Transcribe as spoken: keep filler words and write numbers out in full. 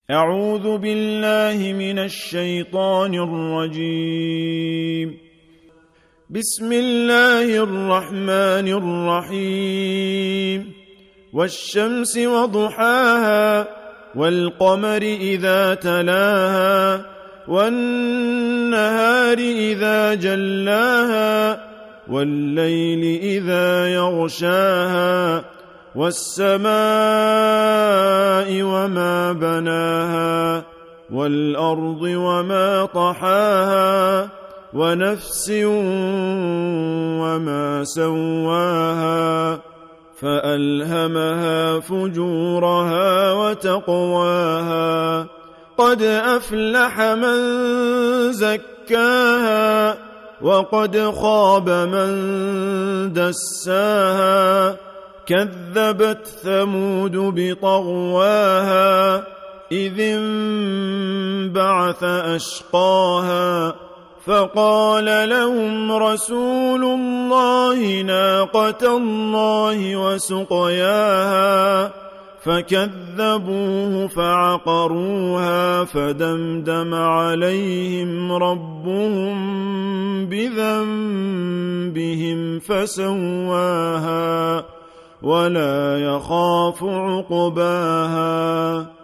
أعوذ بالله من الشيطان الرجيم. بسم الله الرحمن الرحيم. والشمس وضحاها والقمر إذا تلاها والنهار إذا جلاها والليل إذا يغشاها والسماء وما بناها والأرض وما طحاها ونفس وما سواها فألهمها فجورها وتقواها قد أفلح من زكاها وقد خاب من دساها كذبت ثمود بطغواها إذ انبعث أشقاها فقال لهم رسول الله ناقة الله وسقياها فكذبوه فعقروها فدمدم عليهم ربهم بذنبهم فسواها ولا يخاف عقباها